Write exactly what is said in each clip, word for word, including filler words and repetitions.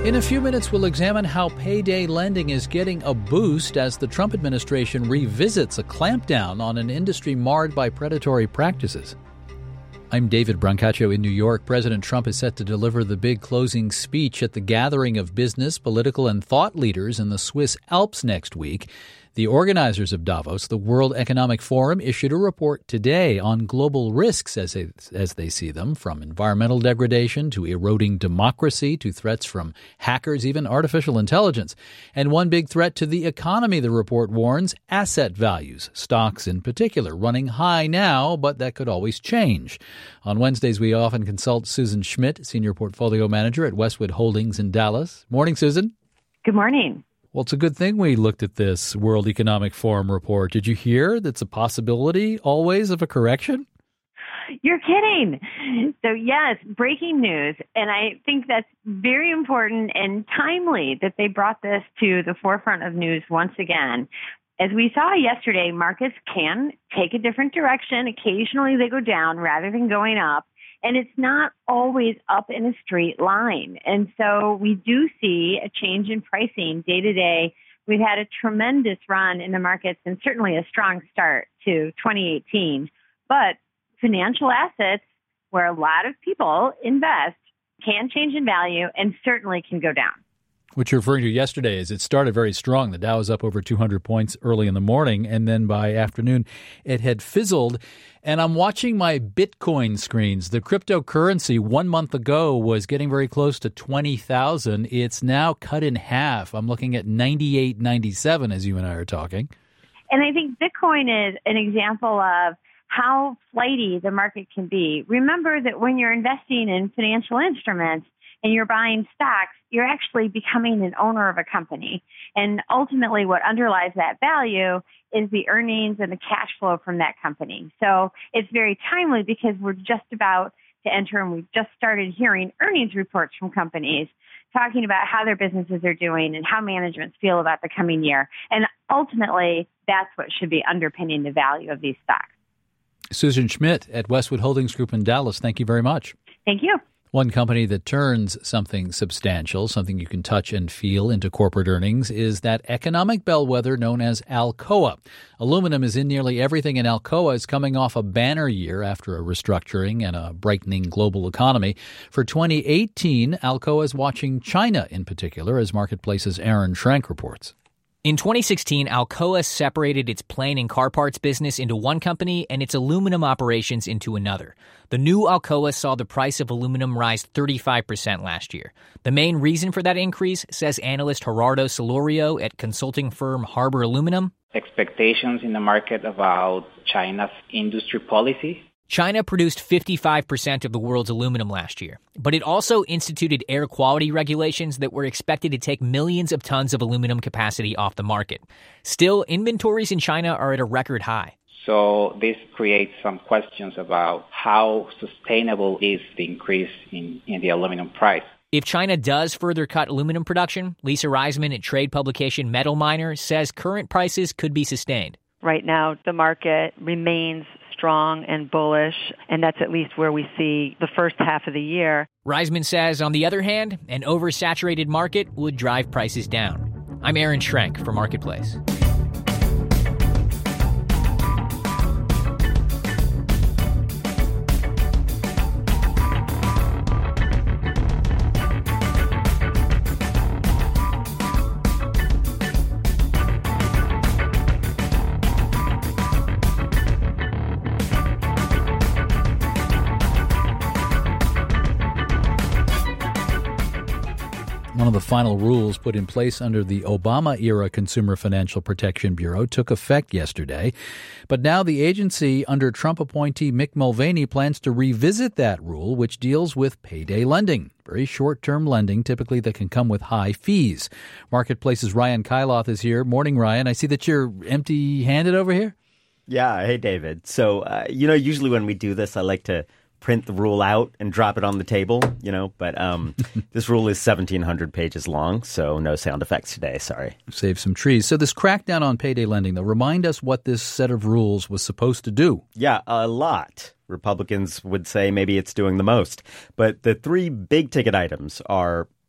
In a few minutes, we'll examine how payday lending is getting a boost as the Trump administration revisits a clampdown on an industry marred by predatory practices. I'm David Brancaccio in New York. President Trump is set to deliver the big closing speech at the gathering of business, political, and thought leaders in the Swiss Alps next week. The organizers of Davos, the World Economic Forum, issued a report today on global risks as they, as they see them, from environmental degradation to eroding democracy to threats from hackers, even artificial intelligence. And one big threat to the economy, the report warns, asset values, stocks in particular, running high now, but that could always change. On Wednesdays, we often consult Susan Schmidt, Senior Portfolio Manager at Westwood Holdings in Dallas. Morning, Susan. Good morning. Well, it's a good thing we looked at this World Economic Forum report. Did you hear that's a possibility always of a correction? You're kidding. So, yes, breaking news. And I think that's very important and timely that they brought this to the forefront of news once again. As we saw yesterday, markets can take a different direction. Occasionally they go down rather than going up. And it's not always up in a straight line. And so we do see a change in pricing day to day. We've had a tremendous run in the markets and certainly a strong start to twenty eighteen. But financial assets, where a lot of people invest, can change in value and certainly can go down. What you're referring to yesterday is it started very strong. The Dow was up over two hundred points early in the morning, and then by afternoon it had fizzled. And I'm watching my Bitcoin screens. The cryptocurrency one month ago was getting very close to twenty thousand. It's now cut in half. I'm looking at ninety-eight ninety-seven as you and I are talking. And I think Bitcoin is an example of how flighty the market can be. Remember that when you're investing in financial instruments, and you're buying stocks, you're actually becoming an owner of a company. And ultimately what underlies that value is the earnings and the cash flow from that company. So it's very timely because we're just about to enter and we've just started hearing earnings reports from companies talking about how their businesses are doing and how managements feel about the coming year. And ultimately, that's what should be underpinning the value of these stocks. Susan Schmidt at Westwood Holdings Group in Dallas, thank you very much. Thank you. One company that turns something substantial, something you can touch and feel, into corporate earnings is that economic bellwether known as Alcoa. Aluminum is in nearly everything, and Alcoa is coming off a banner year after a restructuring and a brightening global economy. For twenty eighteen, Alcoa is watching China in particular, as Marketplace's Aaron Schrank reports. In twenty sixteen, Alcoa separated its plane and car parts business into one company and its aluminum operations into another. The new Alcoa saw the price of aluminum rise thirty-five percent last year. The main reason for that increase, says analyst Gerardo Solorio at consulting firm Harbor Aluminum, expectations in the market about China's industry policy. China produced fifty-five percent of the world's aluminum last year, but it also instituted air quality regulations that were expected to take millions of tons of aluminum capacity off the market. Still, inventories in China are at a record high. So this creates some questions about how sustainable is the increase in, in the aluminum price. If China does further cut aluminum production, Lisa Reisman at trade publication Metal Miner says current prices could be sustained. Right now, the market remains strong and bullish, and that's at least where we see the first half of the year. Reisman says, on the other hand, an oversaturated market would drive prices down. I'm Aaron Schrank for Marketplace. One of the final rules put in place under the Obama-era Consumer Financial Protection Bureau took effect yesterday. But now the agency under Trump appointee Mick Mulvaney plans to revisit that rule, which deals with payday lending, very short-term lending, typically that can come with high fees. Marketplace's Ryan Kailath is here. Morning, Ryan. I see that you're empty-handed over here. Yeah. Hey, David. So, uh, you know, usually when we do this, I like to print the rule out and drop it on the table, you know, but um, this rule is seventeen hundred pages long, so no sound effects today, sorry. Save some trees. So this crackdown on payday lending, though, remind us what this set of rules was supposed to do. Yeah, a lot. Republicans would say maybe it's doing the most. But the three big ticket items are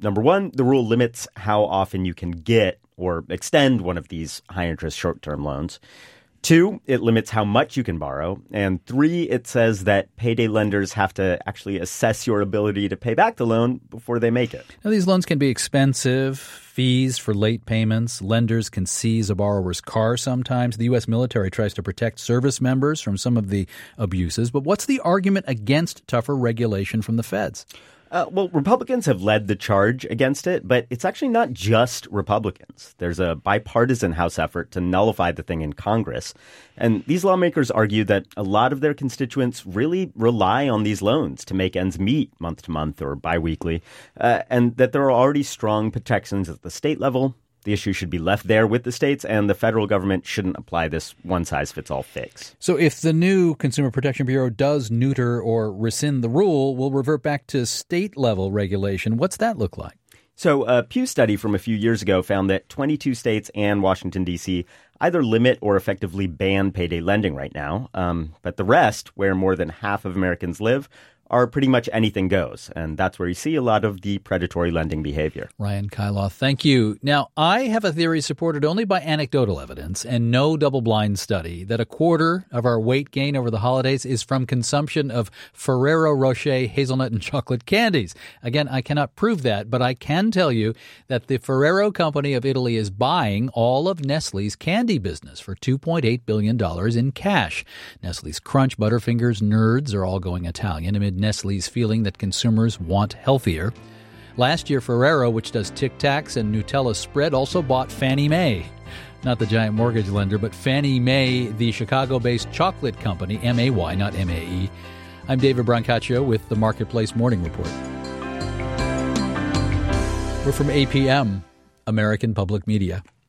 Number one, the rule limits how often you can get or extend one of these high-interest short-term loans. Two, it limits how much you can borrow. And three, it says that payday lenders have to actually assess your ability to pay back the loan before they make it. Now, these loans can be expensive, fees for late payments. Lenders can seize a borrower's car sometimes. The U S military tries to protect service members from some of the abuses. But what's the argument against tougher regulation from the feds? Uh, well, Republicans have led the charge against it, but it's actually not just Republicans. There's a bipartisan House effort to nullify the thing in Congress. And these lawmakers argue that a lot of their constituents really rely on these loans to make ends meet month to month or biweekly, uh, and that there are already strong protections at the state level. The issue should be left there with the states, and the federal government shouldn't apply this one-size-fits-all fix. So if the new Consumer Protection Bureau does neuter or rescind the rule, we'll revert back to state-level regulation. What's that look like? So a Pew study from a few years ago found that twenty-two states and Washington, D C either limit or effectively ban payday lending right now. Um, but the rest, where more than half of Americans live, are pretty much anything goes. And that's where you see a lot of the predatory lending behavior. Ryan Kailath, thank you. Now, I have a theory supported only by anecdotal evidence and no double-blind study that a quarter of our weight gain over the holidays is from consumption of Ferrero Rocher hazelnut and chocolate candies. Again, I cannot prove that, but I can tell you that the Ferrero Company of Italy is buying all of Nestle's candy business for two point eight billion dollars in cash. Nestle's Crunch, Butterfingers, Nerds are all going Italian amid Nestle's feeling that consumers want healthier. Last year, Ferrero, which does Tic Tacs and Nutella spread, also bought Fannie Mae. Not the giant mortgage lender, but Fannie Mae, the Chicago-based chocolate company, M A Y, not M A E. I'm David Brancaccio with the Marketplace Morning Report. We're from A P M, American Public Media.